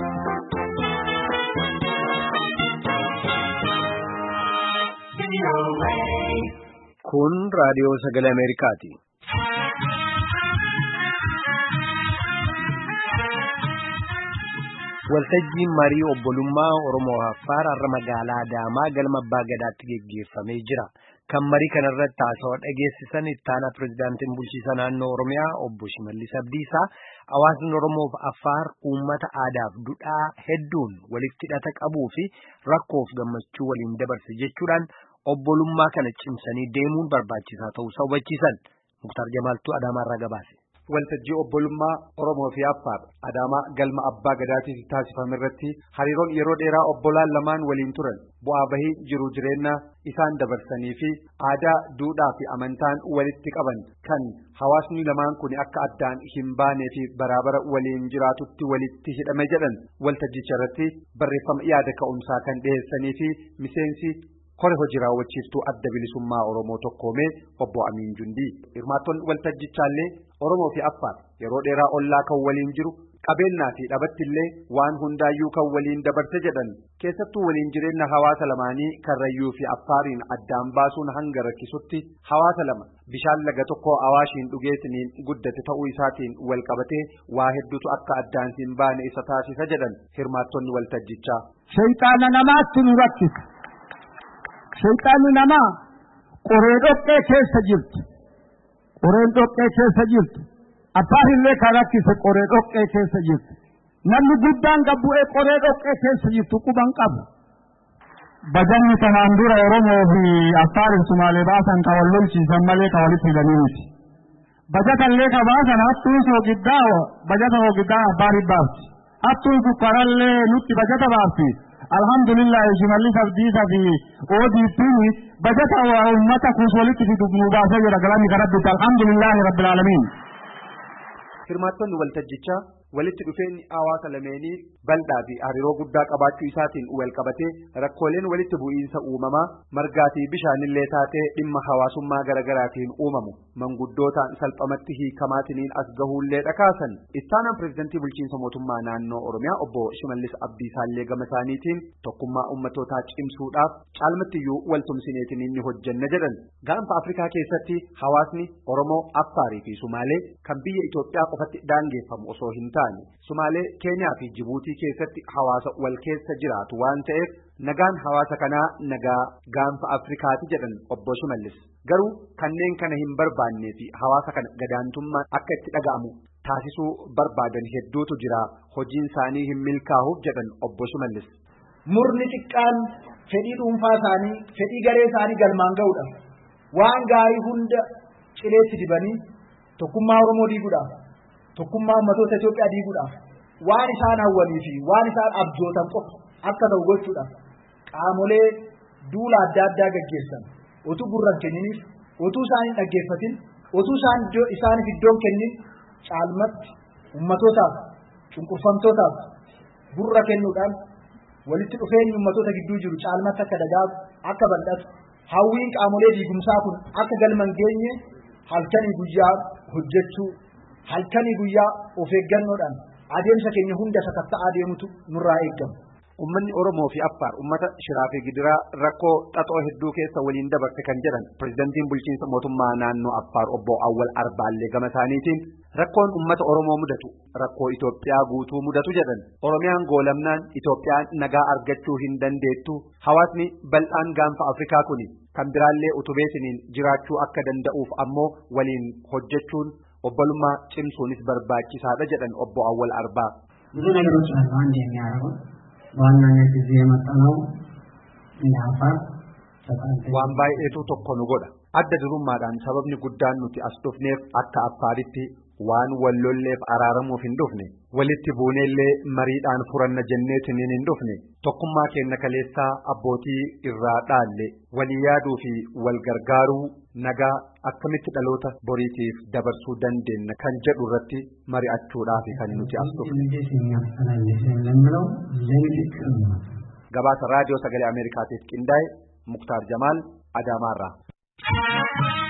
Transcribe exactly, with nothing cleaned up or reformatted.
Kun raadiyoo sagalee Ameerikaati. Waltajjiin marii obbolummaa Oromoo Affaar har'a magaalaa Adaamaa galma Abbaa Gadaatti geggeeffamee jira. Kan marii kana irratti haasawaa dhageessisan itti aanaa pirezidaantiin bulchiinsa naannoo Oromiyaa obbo Shimallis Abdiisaa hawaasni Oromoo fi Affaar uummata aadaa fi duudhaa hedduun walitti hidhata qabuu fi rakkoof gammachuu waliin dabarse jechuudhaan obbolummaa kana cimsanii deemuun barbaachisaa ta'uu hubachiisan. Muktaar Jamaaltuu Adaamaarraa gabaase. Waltajjii obbolummaa Oromoo fi Affaar Adaamaa galma Abbaa Gadaatti taasifame irratti hariiroon yeroo dheeraa obbolaan lamaan waliin turan bu'aa bahii jiru jireenya isaan dabarsanii fi aadaa, duudhaa fi amantaan walitti qaban kan hawaasni lamaan kun akka addaan hin baanee fi baraabara waliin jiraatutti walitti hidhame jedhan waltajjicha irratti barreeffama yaada ka'umsaa kan dhiyeessanii fi miseensi Kore hojii raawwachiiftuu adda bilisummaa Oromoo tokkoomee obbo Amiin Jundii. Hirmaattonni waltajjichaallee Oromoo fi Affaar yeroo dheeraa ollaa kan waliin jiru qabeenyaa fi dhabattillee waan hundaayyuu kan waliin dabarse jedhan keessattuu waliin jireenya hawaasa lamaanii Karrayyuu fi Affaariin addaan baasuun hanga rakkisutti hawaasa lama bishaan laga tokko Awaashiin dhugeetiniin guddate ta'uu isaatiin wal qabatee waa hedduutu akka addaan hin baane isa taasisa jedhan hirmaattonni waltajjichaa. Shayxaana namaatti nu rakkisa. Shayxaanni namaa qoree dhoqqee keessa jirtu. Qoreen dhoqqee keessa jirtu. Affaarillee kan rakkise qoree dhoqqee keessa jirtu. Namni guddaan gabbu'ee qoree dhoqqee keessa jirtu quban qabu. Bajanni kanaan dura Oromoo fi Affaarin Sumaalee baasan kan wal lolchiisan malee kan walitti hidhanii miti. Bajatallee kan baasan hattuun soogiddaa bajata soogiddaa Affaarii baafti. Hattuun sukkarallee nutti bajata baafti. Alhamdulillah Shimallis Abdiisaa fi O D P bajata uummata kuusoliti fi dubnuu baasee jira galanii karabbitti alhamdulillah rabbil alamin. Hirmaattonni waltajjichaa walitti dhufeenyi hawaasa lameenii bal'aa fi hariiroo guddaa qabaachuu isaatiin wal qabatee rakkooleen walitti bu'iinsa uumamaa margaa fi bishaanillee taatee dhimma hawaasummaa garaagaraatiin uumamu manguddootaan salphamatti hiikamaatiin as gahuullee dhakaasan. Ittaanaan pirezidantii bulchiinsa mootummaa naannoo Oromiyaa obbo Shimallis Abdiisaallee gama isaaniitiin tokkummaa ummatootaa cimsuudhaaf caalmattiyyuu waltumsineetiin inni hojjenna jedhan. Gaanfa Afrikaa keessatti hawaasni Oromoo, Affaarii fi Sumaalee kan biyya Itoophiyaa qofatti daangeffamu osoo hin taane Sumaalee, Keenyaa fi Jibuutii keessatti hawaasa wal keessa jiraatu waan ta'eef nagaan hawaasa kanaa nagaa gaanfa Afrikaati jedhan obbo Shimallis. Garuu kanneen kana hin barbaannee fi hawaasa kana gadaantummaan akka itti dhaga'amu taasisuu barbaadan hedduutu jira. Hojiin isaanii hin milkaa'uuf jedhan obbo Shimallis. Murni xiqqaan fedhii dhuunfaa isaanii, fedhii garee isaanii galmaan ga'uudha. Waan gaarii hunda cileetti dibanii tokkummaa Oromoo diiguudhaaf, tokkummaa ummatoota Itoophiyaa diiguudhaaf, waan isaan hawwanii fi waan isaan abjootan qofa akka ta'u gochuudhaaf qaamolee duula adda addaa gaggeessan otuu gurran kenniniif, otuu isaan hin dhaggeeffatin, otuu isaan isaaniif iddoon kennin caalmatti ummatootaaf, cunqurfamtootaaf gurra kennuudhaan walitti dhufeenyi ummatoota gidduu jiru caalmatti akka dagaagu, akka bal'atu, hawwiin qaamolee diigumsaa kun akka galman geenye halkanii guyyaa hojjechuu, halkanii guyyaa of eeggannoodhaan adeemsa keenya hunda sakatta'aa deemutu nurraa eegama. Ummanni Oromoo fi Affaar ummata shiraa fi gidiraa rakkoo xaxoo hedduu keessa waliin dabarse kan jedhan pirezidantiin bulchiinsa mootummaa naannoo Affaar obbo Awwal Arbaallee gama isaaniitiin rakkoon ummata Oromoo mudatu rakkoo Itoophiyaa guutuu mudatu jedhan. Oromiyaan goolamnaan Itoophiyaan nagaa argachuu hin dandeettu. Hawaasni bal'aan gaanfa Afrikaa kuni kan biraallee utubeetiniin jiraachuu akka danda'uuf ammoo waliin hojjechuun obbolummaa cimsuunis barbaachisaadha jedhan obbo Awwal Arbaa. ብዙ ነገሮች አሉ አንድ የሚያደርጉ ዋናነት እዚህ የመጣነው እንደ አፋር waan baay'eetu tokko nu godha. Adda durummaadhaan sababni guddaan nuti as dhufneef akka Affaaritti waan wallolleef araaramuuf hin dhufne, walitti buuneellee mariidhaan furanna jenneetiin hin dhufne, tokkummaa keenya kaleessaa abbootii irraa dhaalle walii yaaduu fi wal gargaaruu nagaa akkamitti dhaloota boriitiif dabarsuu dandeenya kan jedhu irratti mari'achuudhaaf kan nuti as dhufne. Gabaasa raadiyoo sagalee Ameerikaatiif qindaa'e Muktaar Jamaal Adaamaarraa.